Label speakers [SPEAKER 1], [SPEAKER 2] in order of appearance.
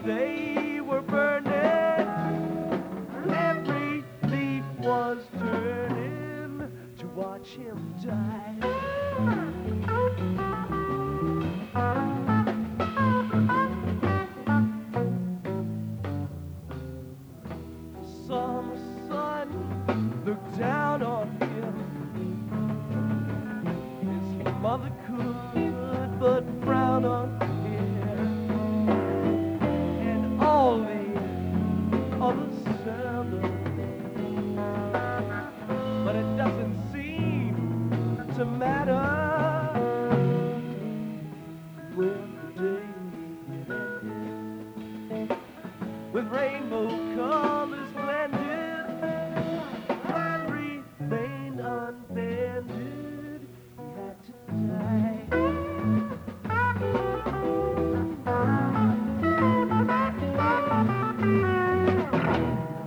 [SPEAKER 1] They were burning, every leaf was turning to watch him die. Some sun looked down on him. His mother could but frown on